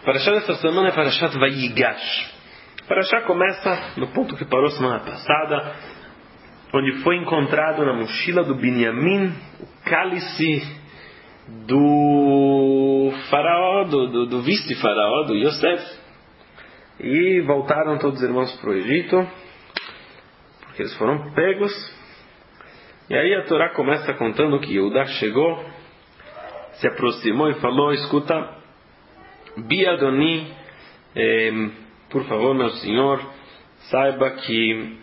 Parashá dessa semana é Parashat Vayigash. Parashá começa no ponto que parou semana passada, onde foi encontrado na mochila do Binyamin o cálice do faraó, do vice-faraó, do Yosef. E voltaram todos os irmãos para o Egito, porque eles foram pegos. E aí a Torá começa contando que Yehudá chegou, se aproximou e falou: escuta, Biadoni, por favor, meu senhor, saiba que...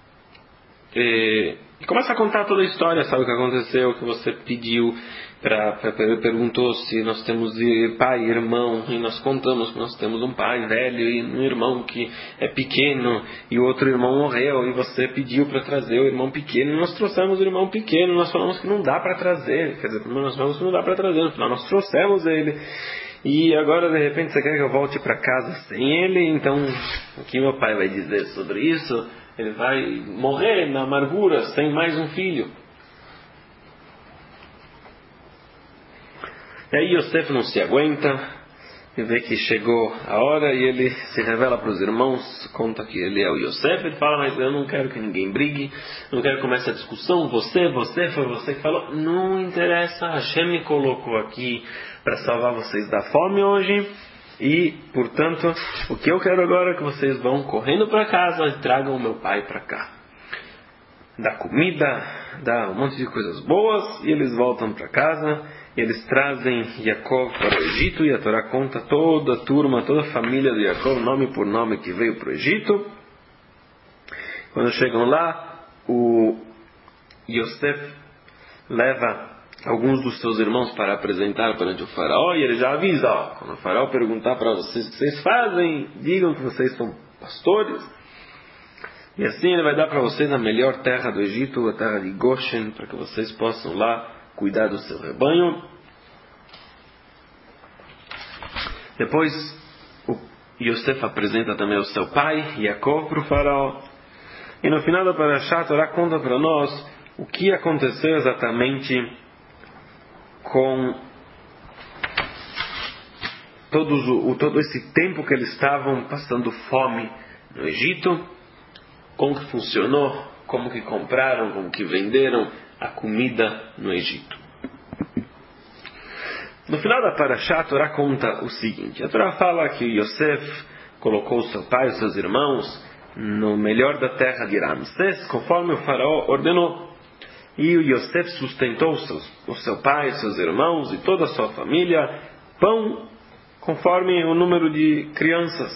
E começa a contar toda a história, sabe o que aconteceu, que você pediu, perguntou se nós temos pai e irmão, e nós contamos que nós temos um pai velho e um irmão que é pequeno, e o outro irmão morreu, e você pediu para trazer o irmão pequeno, e nós trouxemos o irmão pequeno, nós falamos que não dá para trazer, quer dizer, nós falamos que não dá para trazer, no final nós trouxemos ele, e agora de repente você quer que eu volte para casa sem ele, então o que meu pai vai dizer sobre isso? Ele vai morrer na amargura sem mais um filho. E aí Yosef não se aguenta e vê que chegou a hora e ele se revela para os irmãos, conta que ele é o Yosef. Ele fala: mas eu não quero que ninguém brigue, não quero que comece a discussão, foi você que falou. Não interessa, Hashem me colocou aqui para salvar vocês da fome hoje. E, portanto, o que eu quero agora é que vocês vão correndo para casa e tragam o meu pai para cá. Dá comida, dá um monte de coisas boas, e eles voltam para casa, e eles trazem Yaakov para o Egito, e a Torá conta toda a turma, toda a família de Yaakov, nome por nome, que veio para o Egito. Quando chegam lá, o Yosef leva alguns dos seus irmãos para apresentar perante o faraó, e ele já avisa: quando o faraó perguntar para vocês o que vocês fazem, digam que vocês são pastores, e assim ele vai dar para vocês a melhor terra do Egito, a terra de Goshen, para que vocês possam lá cuidar do seu rebanho. Depois o Yosef apresenta também o seu pai Yaakov para o faraó, e no final da Parashá a Torá conta para nós o que aconteceu exatamente com todo esse tempo que eles estavam passando fome no Egito, como que funcionou, como que compraram, como que venderam a comida no Egito. No final da Parashá, a Torá conta o seguinte: a Torá fala que Yosef colocou o seu pai e os seus irmãos no melhor da terra de Ramsés, conforme o faraó ordenou. E o Yosef sustentou o seu pai, seus irmãos e toda a sua família, pão conforme o número de crianças.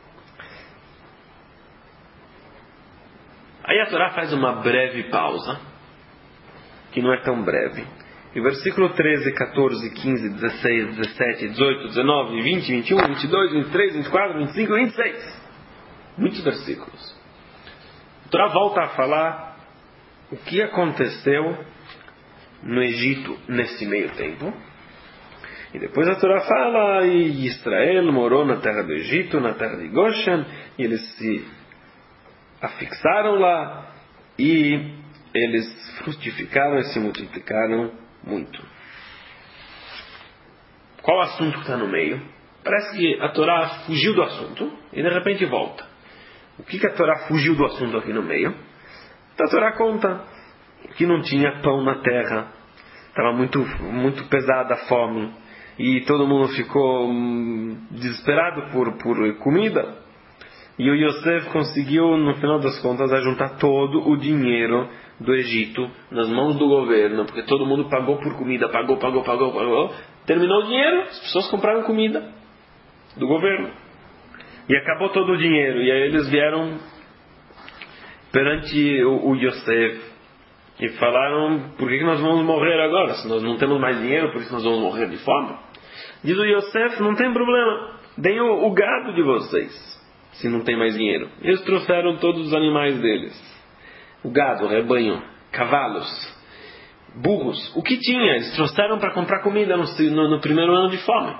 Aí a Torá faz uma breve pausa, que não é tão breve. E o versículo 13, 14, 15, 16, 17, 18, 19, 20, 21, 22, 23, 24, 25, 26. Muitos versículos. A Torá volta a falar o que aconteceu no Egito nesse meio tempo. E depois a Torá fala: e Israel morou na terra do Egito, na terra de Goshen, e eles se afixaram lá, e eles frutificaram e se multiplicaram muito. Qual o assunto que está no meio? Parece que a Torá fugiu do assunto e de repente volta. O que a Torá fugiu do assunto aqui no meio? A Torá conta que não tinha pão na terra, estava muito pesada a fome, e todo mundo ficou desesperado por comida. E o Yosef conseguiu, no final das contas, ajuntar todo o dinheiro do Egito nas mãos do governo, porque todo mundo pagou por comida, pagou. Terminou o dinheiro, as pessoas compraram comida do governo, e acabou todo o dinheiro. E aí eles vieram perante o Yosef e falaram: por que nós vamos morrer agora? Se nós não temos mais dinheiro, por isso nós vamos morrer de fome. Diz o Yosef: não tem problema, deem o gado de vocês, se não tem mais dinheiro. Eles trouxeram todos os animais deles, o gado, o rebanho, cavalos, burros, o que tinha, eles trouxeram para comprar comida no primeiro ano de fome.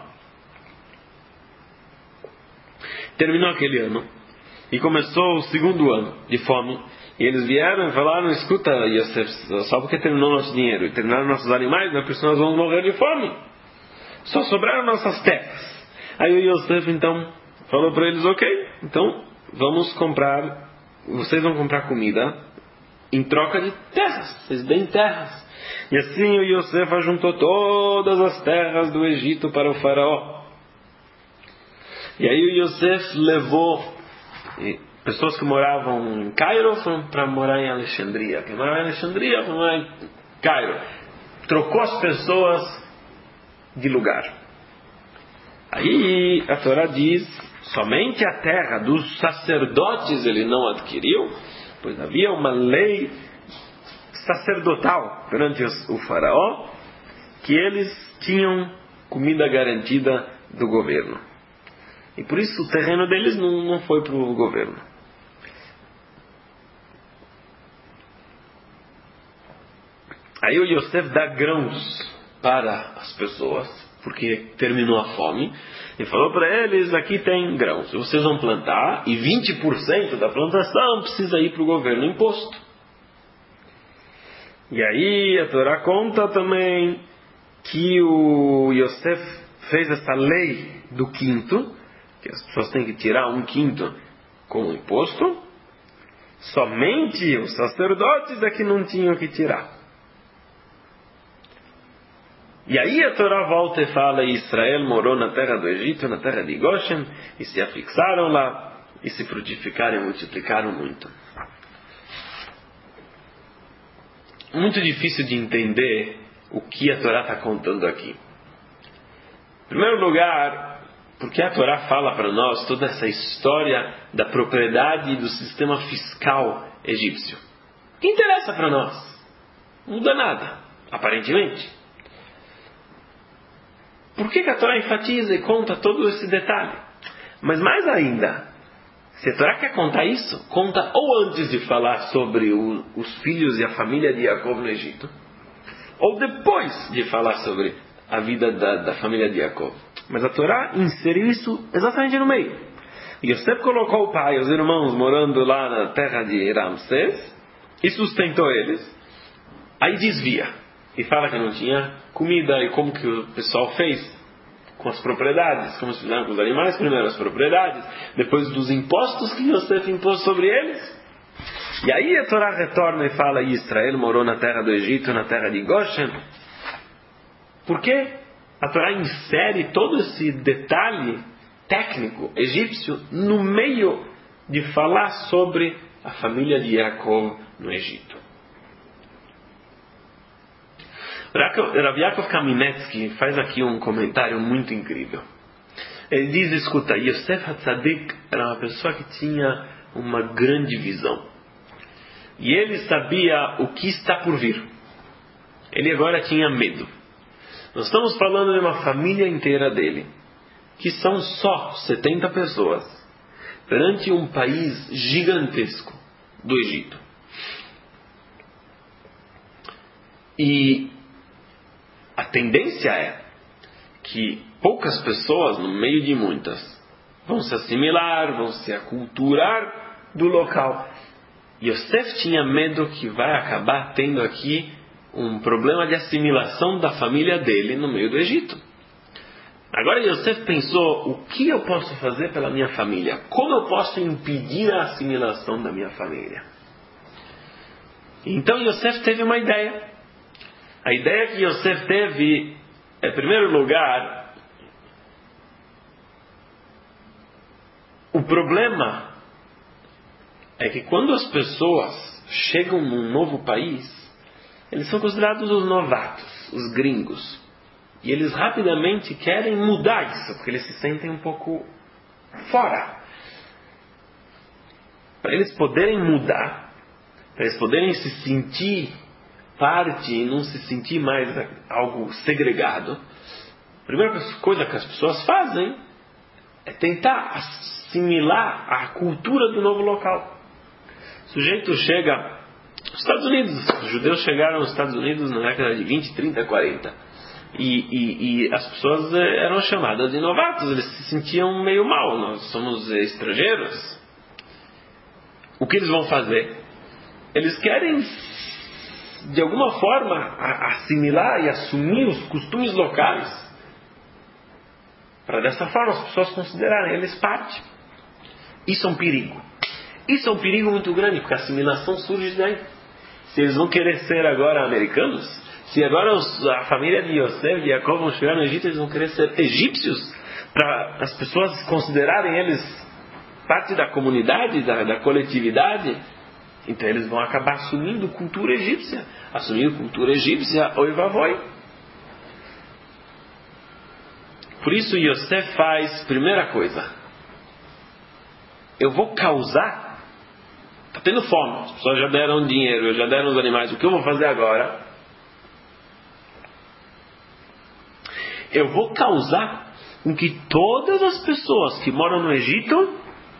Terminou aquele ano e começou o segundo ano de fome, e eles vieram e falaram: escuta, Yosef, só porque terminou nosso dinheiro e terminaram nossos animais, não é por isso nós vamos morrer de fome. Só sobraram nossas terras, Aí o Yosef então falou para eles: ok, então vamos comprar, vocês vão comprar comida em troca de terras, vocês deem terras. E assim o Yosef ajuntou todas as terras do Egito para o faraó. E aí o Yosef levou pessoas que moravam em Cairo para morar em Alexandria, que moravam em Alexandria para morar em Cairo. Trocou as pessoas de lugar. Aí a Torá diz: somente a terra dos sacerdotes ele não adquiriu, pois havia uma lei sacerdotal perante o faraó, que eles tinham comida garantida do governo. E por isso o terreno deles não foi para o governo. Aí o Yosef dá grãos para as pessoas, porque terminou a fome, e falou para eles: aqui tem grãos, vocês vão plantar, e 20% da plantação precisa ir para o governo, imposto. E aí a Torá conta também que o Yosef fez essa lei do quinto, que as pessoas têm que tirar 1/5 como imposto. Somente os sacerdotes é que não tinham que tirar. E aí a Torá volta e fala: e Israel morou na terra do Egito, na terra de Goshen, e se afixaram lá, e se frutificaram e multiplicaram muito. Muito difícil de entender o que a Torá está contando aqui. Em primeiro lugar, porque a Torá fala para nós toda essa história da propriedade do sistema fiscal egípcio. O que interessa para nós? Não muda nada, aparentemente. Por que a Torá enfatiza e conta todo esse detalhe? Mas mais ainda, se a Torá quer contar isso, conta ou antes de falar sobre os filhos e a família de Jacob no Egito, ou depois de falar sobre a vida da família de Jacob. Mas a Torá inseriu isso exatamente no meio. Yosef colocou o pai e os irmãos morando lá na terra de Ramsés e sustentou eles. Aí desvia e fala que não tinha comida. E como que o pessoal fez com as propriedades? Como se fizeram com os animais? Primeiro as propriedades, depois dos impostos que Yosef impôs sobre eles. E aí a Torá retorna e fala: e Israel morou na terra do Egito, na terra de Goshen. Por quê? A Torá insere todo esse detalhe técnico egípcio no meio de falar sobre a família de Jacob no Egito. Rav Yaakov Kaminetsky faz aqui um comentário muito incrível. Ele diz: escuta, Yosef HaTzadik era uma pessoa que tinha uma grande visão. E ele sabia o que está por vir. Ele agora tinha medo. Nós estamos falando de uma família inteira dele, que são só 70 pessoas, perante um país gigantesco do Egito. E a tendência é que poucas pessoas, no meio de muitas, vão se assimilar, vão se aculturar do local. Yosef tinha medo que vai acabar tendo aqui um problema de assimilação da família dele no meio do Egito. Agora Yosef pensou: o que eu posso fazer pela minha família? Como eu posso impedir a assimilação da minha família? Então Yosef teve uma ideia. A ideia que Yosef teve, em primeiro lugar, o problema é que quando as pessoas chegam num novo país, eles são considerados os novatos, os gringos. E eles rapidamente querem mudar isso, porque eles se sentem um pouco fora. Para eles poderem mudar, para eles poderem se sentir parte e não se sentir mais algo segregado, a primeira coisa que as pessoas fazem é tentar assimilar a cultura do novo local. O sujeito chega nos Estados Unidos, os judeus chegaram nos Estados Unidos na década de 20, 30, 40. E as pessoas eram chamadas de novatos, eles se sentiam meio mal. Nós somos estrangeiros. O que eles vão fazer? Eles querem, de alguma forma, assimilar e assumir os costumes locais. para dessa forma as pessoas considerarem eles parte. Isso é um perigo. Isso é um perigo muito grande, porque a assimilação surge daí. Se eles vão querer ser agora americanos, se agora a família de Yosef e de Jacob vão chegar no Egito, eles vão querer ser egípcios, para as pessoas considerarem eles parte da comunidade, da coletividade. Então eles vão acabar assumindo cultura egípcia. Assumindo cultura egípcia, oi vavoi. Por isso Yosef faz, primeira coisa, eu vou causar. Está tendo fome, as pessoas já deram dinheiro, já deram os animais, o que eu vou fazer agora? Eu vou causar com que todas as pessoas que moram no Egito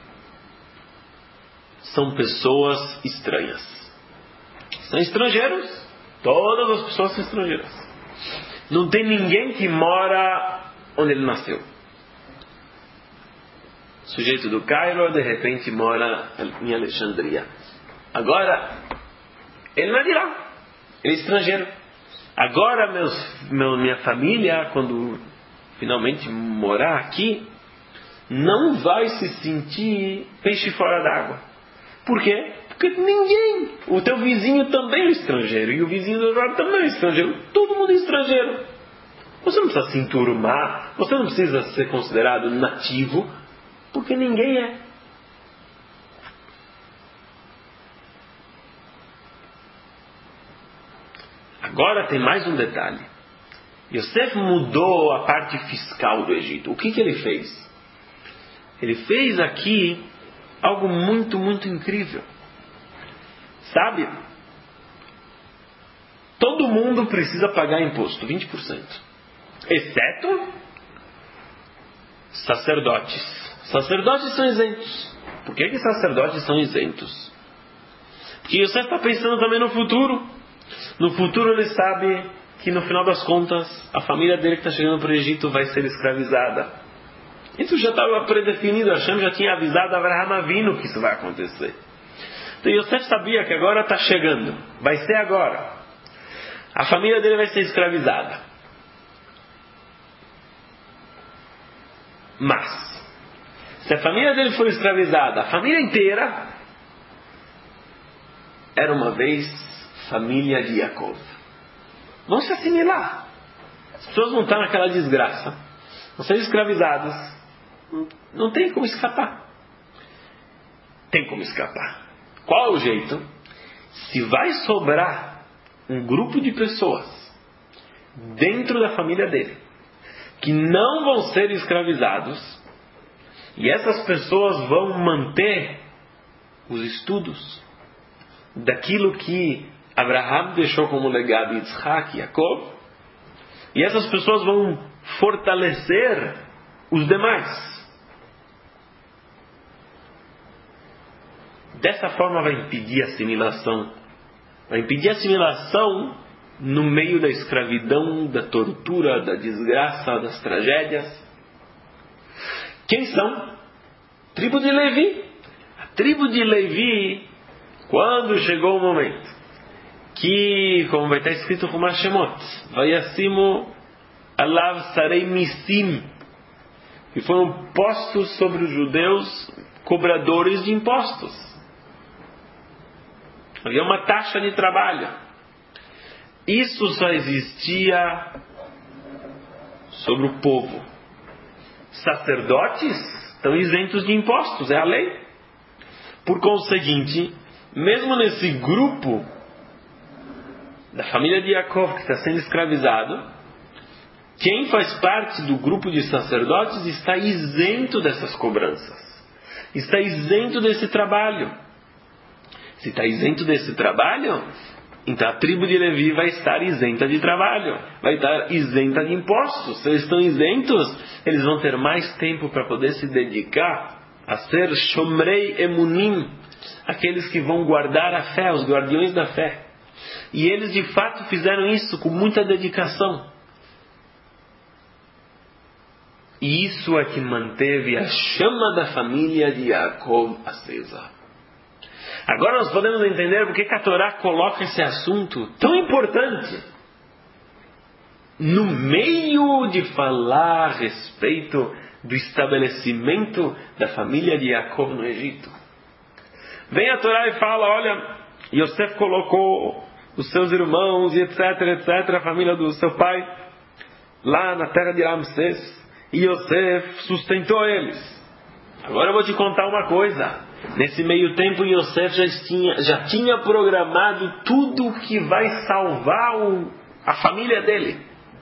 são pessoas estranhas. São estrangeiros. Todas as pessoas são estrangeiras. Não tem ninguém que mora onde ele nasceu. O sujeito do Cairo, de repente, mora em Alexandria. Agora, ele não é de lá. Ele é estrangeiro. Agora, minha família, quando finalmente morar aqui, não vai se sentir peixe fora d'água. Por quê? Porque ninguém. O teu vizinho também é estrangeiro. E o vizinho do outro lado também é estrangeiro. Todo mundo é estrangeiro. Você não precisa se enturmar. Você não precisa ser considerado nativo. Porque ninguém é. Agora tem mais um detalhe. Yosef mudou a parte fiscal do Egito. O que ele fez? Ele fez aqui algo muito, muito incrível. Sabe? Todo mundo precisa pagar imposto, 20%. Exceto sacerdotes. Sacerdotes são isentos. Por que sacerdotes são isentos? Porque Yosef está pensando também no futuro. No futuro ele sabe que no final das contas a família dele que está chegando para o Egito vai ser escravizada. Isso já estava predefinido. Hashem já tinha avisado a Abraham Avinu que isso vai acontecer. Então Yosef sabia que agora está chegando. Vai ser agora. A família dele vai ser escravizada. Mas se a família dele for escravizada, a família inteira era uma vez família de Jacob. Vão se assimilar. As pessoas vão estar naquela desgraça. Vão ser escravizadas. Não tem como escapar. Tem como escapar. Qual é o jeito? Se vai sobrar um grupo de pessoas dentro da família dele que não vão ser escravizados, e essas pessoas vão manter os estudos daquilo que Abraham deixou como legado de Isaac e Jacob, e essas pessoas vão fortalecer os demais. Dessa forma vai impedir a assimilação. Vai impedir a assimilação no meio da escravidão, da tortura, da desgraça, das tragédias. Quem são? Tribo de Levi. A tribo de Levi, quando chegou o momento que, como vai estar escrito com Shemot, Vayassimu alav sarei misim, que foram postos sobre os judeus cobradores de impostos. Havia uma taxa de trabalho. Isso só existia sobre o povo. Sacerdotes estão isentos de impostos, é a lei. Por conseguinte, mesmo nesse grupo da família de Jacob que está sendo escravizado, quem faz parte do grupo de sacerdotes está isento dessas cobranças. Está isento desse trabalho. Se está isento desse trabalho, então a tribo de Levi vai estar isenta de trabalho, vai estar isenta de impostos. Se eles estão isentos, eles vão ter mais tempo para poder se dedicar a ser Shomrei Emunim, aqueles que vão guardar a fé, os guardiões da fé. E eles de fato fizeram isso com muita dedicação. E isso é que manteve a chama da família de Jacob acesa. Agora nós podemos entender por que a Torá coloca esse assunto tão importante no meio de falar a respeito do estabelecimento da família de Jacob no Egito. Vem a Torá e fala, olha, Yosef colocou os seus irmãos e etc, a família do seu pai, lá na terra de Ramsés, e Yosef sustentou eles. Agora eu vou te contar uma coisa. Nesse meio tempo, Yosef já tinha programado tudo o que vai salvar a família dele.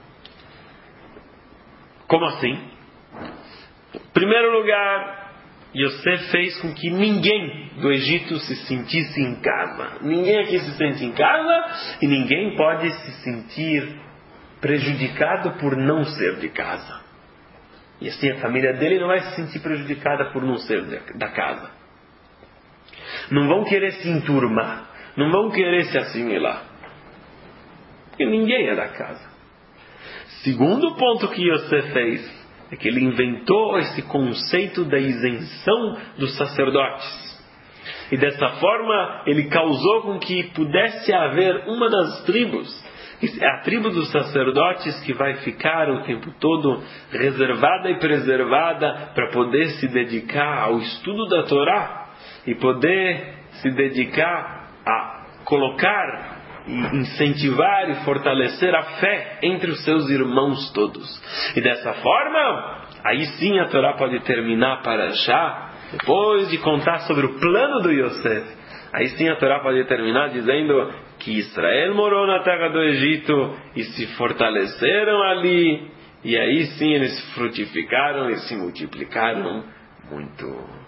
Como assim? Em primeiro lugar, Yosef fez com que ninguém do Egito se sentisse em casa. Ninguém aqui se sente em casa e ninguém pode se sentir prejudicado por não ser de casa. E assim a família dele não vai se sentir prejudicada por não ser da casa. Não vão querer se enturmar, não vão querer se assimilar, porque ninguém é da casa. Segundo ponto que Yosef fez é que ele inventou esse conceito da isenção dos sacerdotes. E dessa forma ele causou com que pudesse haver uma das tribos, a tribo dos sacerdotes, que vai ficar o tempo todo reservada e preservada para poder se dedicar ao estudo da Torá e poder se dedicar a colocar e incentivar e fortalecer a fé entre os seus irmãos todos. E dessa forma, aí sim a Torá pode terminar para já, depois de contar sobre o plano do Yosef, aí sim a Torá pode terminar dizendo que Israel morou na terra do Egito e se fortaleceram ali, e aí sim eles frutificaram e se multiplicaram muito.